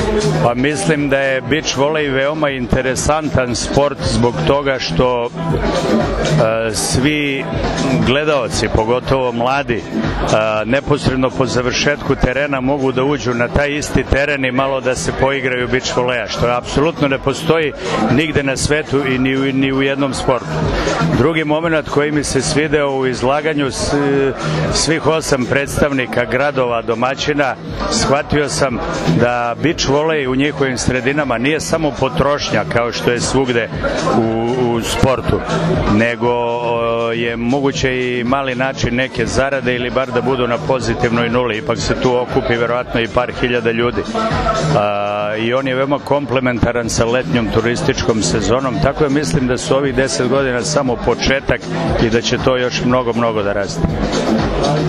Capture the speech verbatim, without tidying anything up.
Pa mislim da je beach volej veoma interesantan sport zbog toga što uh, svi gledaoci, pogotovo mladi, uh, neposredno po završetku terena mogu da uđu na taj isti teren i malo da se poigraju beach voleja, što apsolutno ne postoji nigde na svetu i ni u, ni u jednom sportu. Drugi moment koji mi se svideo u izlaganju s, svih osam predstavnika gradova domaćina, shvatio sam da beach volej u njihovim sredinama nije samo potrošnja kao što je svugde u, u sportu, nego je moguće i mali način neke zarade ili bar da budu na pozitivnoj nuli. Ipak se tu okupi verovatno i par hiljada ljudi. A, i on je veoma komplementaran sa letnjom turističkom sezonom, tako je mislim da su ovih deset godina samo početak i da će to još mnogo, mnogo da raste.